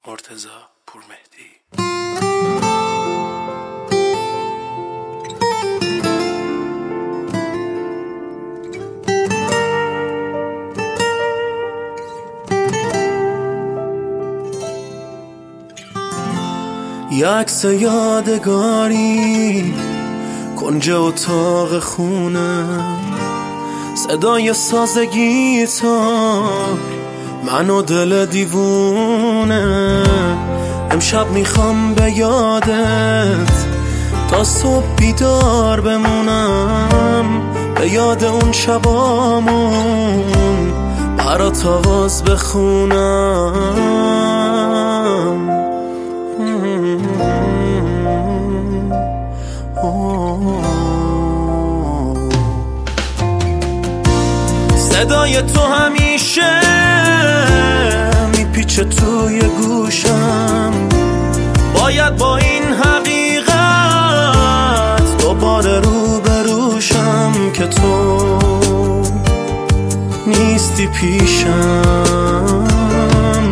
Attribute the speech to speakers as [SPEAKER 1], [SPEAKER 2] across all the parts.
[SPEAKER 1] مرتضی پورمهدی.
[SPEAKER 2] یه عکس یادگاری کنج اتاق خونه، صدای ساز گیتار، من و دل دیوونه. امشب میخوام به یادت تا صبح بیدار بمونم، به یاد اون شبامون برات آواز بخونم. صدای تو همیشه میپیچه توی گوشم، باید با این حقیقت دوباره روبروشم که تو نیستی پیشم.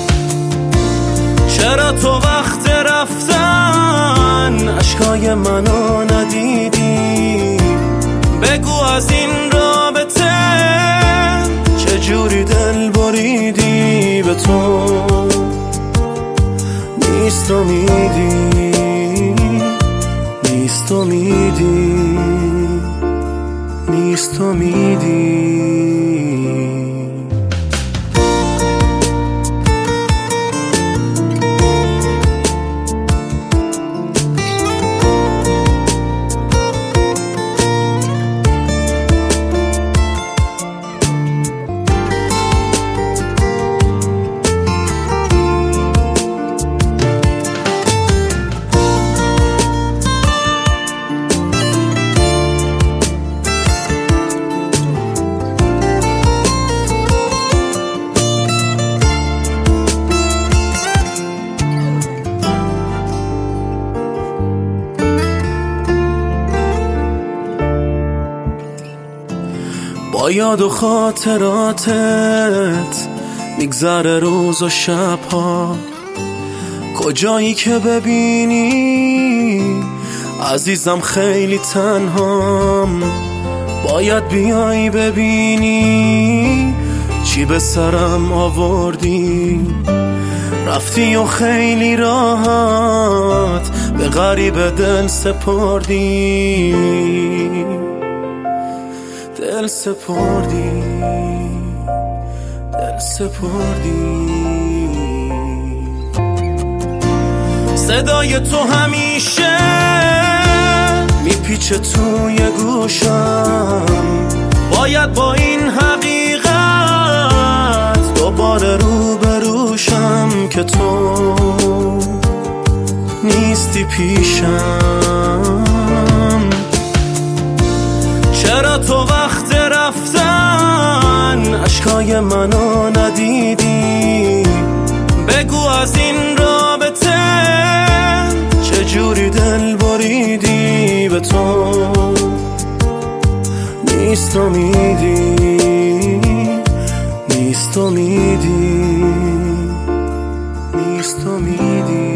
[SPEAKER 2] چرا تو وقت رفتن اشکای منو ندیدی؟ بگو از این رابطه چجوری دل بریدی؟ به تو نیست امیدی، نیست امیدی، نیست امیدی. با یاد و خاطراتت میگذره روز و شبها، کجایی که ببینی عزیزم خیلی تنهام. باید بیایی ببینی چی به سرم آوردی، رفتی و خیلی راحت به غریب دل سپردی، دل سپردی، دل سپردی. صدای تو همیشه میپیچه توی گوشم، باید با این حقیقت دوباره روبروشم که تو نیستی پیشم. چرا تو وقت رفتن اشکای منو ندیدی؟ بگو از این رابطه چجوری دل بریدی؟ به تو نیست امیدی، نیست امیدی، نیست امیدی.